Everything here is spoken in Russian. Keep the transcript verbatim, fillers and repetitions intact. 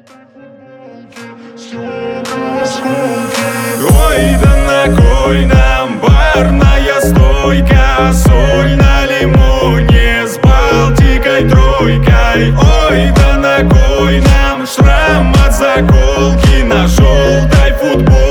Ой, да на кой нам барная стойка, соль на лимоне с Балтикой тройкой. Ой, да на кой нам шрам от заколки на желтой футболке.